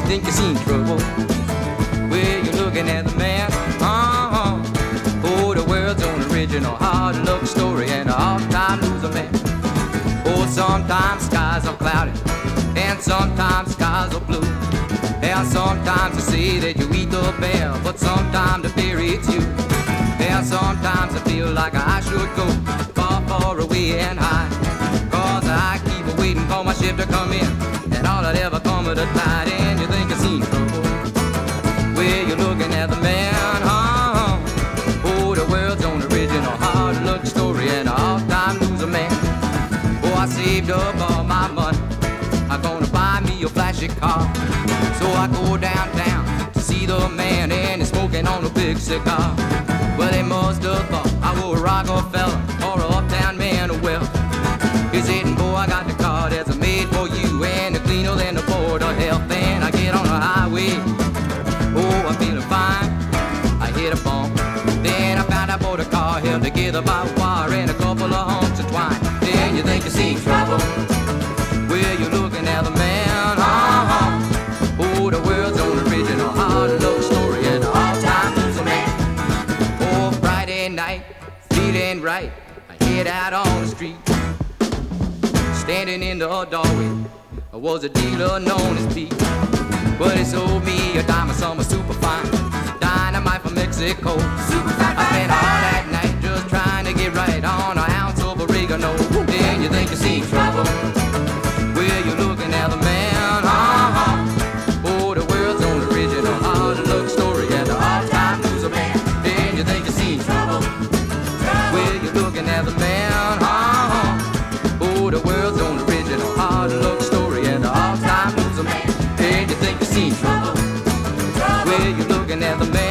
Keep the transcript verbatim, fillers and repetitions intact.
think you seen trouble. Well, you're looking at the man. Uh-huh. Oh, the world's own original hard luck story and a all-time loser man. Oh, sometimes skies are cloudy and sometimes skies are blue. And sometimes they say that you eat the bear, but sometimes the bear eats you. And sometimes I feel like I should go far, far away and high, 'cause I keep waiting for my ship to come in, and all that ever come with a tide. And you think you've seen trouble. Well, you're looking at the man, huh? Oh, the world's own original hard luck story and a all-time loser man. Oh, I saved up all my money, I'm gonna buy me a flashy car. So I go downtown to see the man, and he's smoking on a big cigar. Well, they must have thought I was a Rockefeller or a uptown man. Well, he's saying, boy, I got the car that's made for you, and the cleaner than the board of health. And I get on the highway, oh, I'm feeling fine. I hit a bump, then I found out both the car held together by wire and a couple of hunks of twine. Then you think you see trouble. Well, you're looking at the man, uh-huh. Oh, the world's own original hard luck story and an all-time loser man. Oh, Friday night, feeling right, I head out on the street. Standing in the doorway was a dealer known as Pete. But he sold me a dime of summer superfine dynamite from Mexico. I spent all that night just trying to get right on an ounce of oregano. Then you think you see trouble. Well, you're looking at the man, uh-huh. Oh, the world's own original hard luck story and the all-time loser man. Then you think you see trouble. Well, you're looking at the man, uh-huh. Oh, the world's own original hard luck story and the all-time loser man. Then you think you see trouble. Well, you're looking at the man.